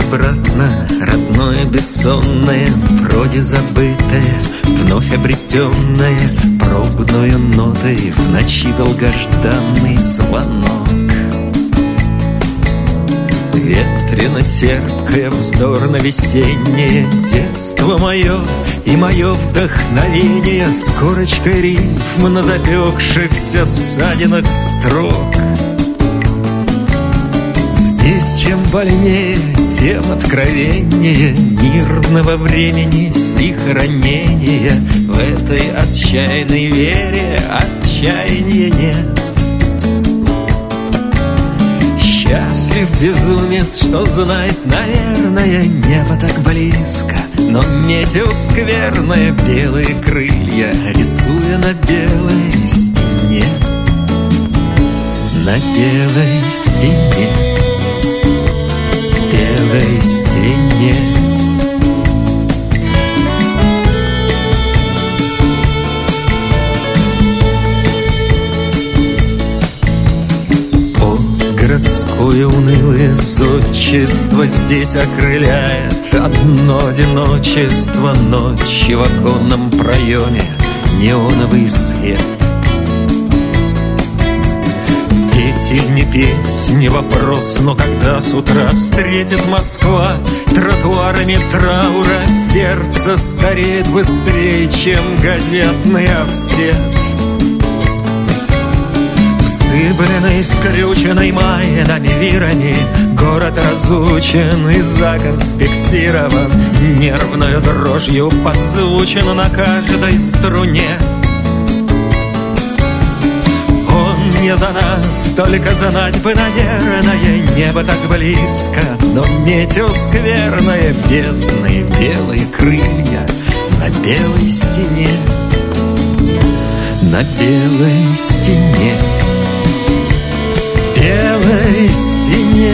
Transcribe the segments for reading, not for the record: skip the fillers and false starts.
обратно, родное бессонное, вроде забытое, вновь обретенное, пробную нотой в ночи долгожданный звонок. Ветрено-терпкое, вздорно-весеннее детство мое и мое вдохновение с корочкой рифм на запекшихся ссадинах строк. Здесь чем больнее, тем откровеннее мирного времени стихоронения. В этой отчаянной вере отчаяния нет. Счастлив безумец, что знает, наверное, небо так близко, но метео скверное, белые крылья рисуя на белой стене. На белой стене, белой стене. Городское унылое зодчество здесь окрыляет одно одиночество ночи в оконном проеме неоновый свет. Петь или не петь, не вопрос, но когда с утра встретит Москва тротуарами траура, сердце стареет быстрее, чем газетный офсет. Вздыбленный, скрюченный майнами вирами, город разучен и законспектирован, нервную дрожью подзвучен на каждой струне. Он не за нас, только знать бы, наверное, небо так близко, но метео скверное, бедные белые крылья на белой стене, на белой стене. Белой стене.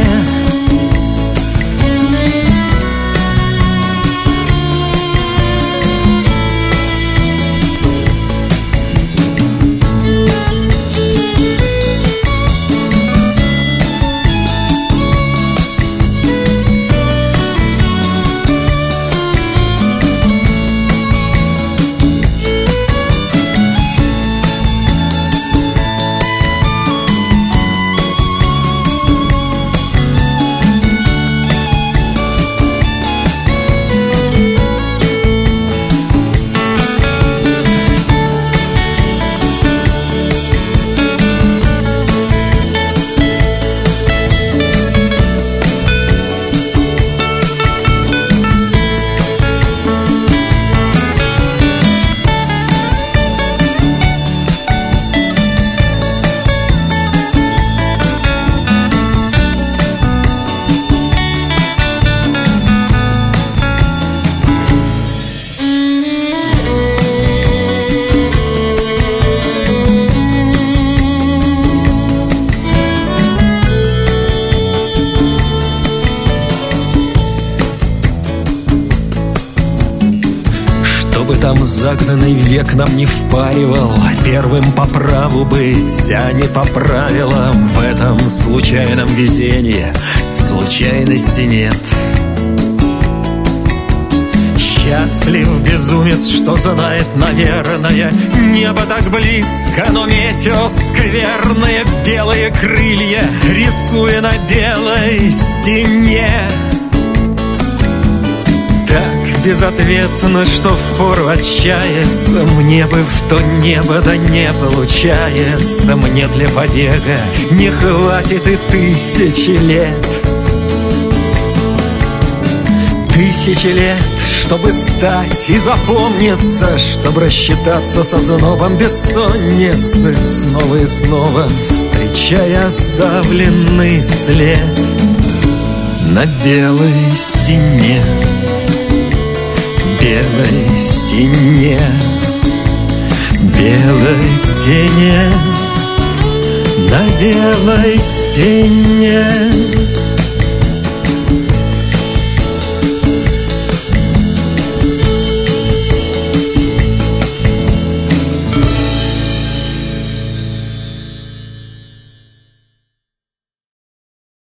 Там загнанный век нам не впаривал первым по праву быть, а не по правилам. В этом случайном везении случайности нет. Счастлив безумец, что знает, наверное, небо так близко, но метео скверные, белые крылья рисуя на белой стене. Безответственно, что впору отчаяться, мне бы в то небо, да не получается. Мне для побега не хватит и 1000 лет. 1000 лет, чтобы стать и запомниться, чтобы рассчитаться со знобом бессонницы, снова и снова встречая оставленный след на белой стене. Белой стене, белой стене, на белой стене.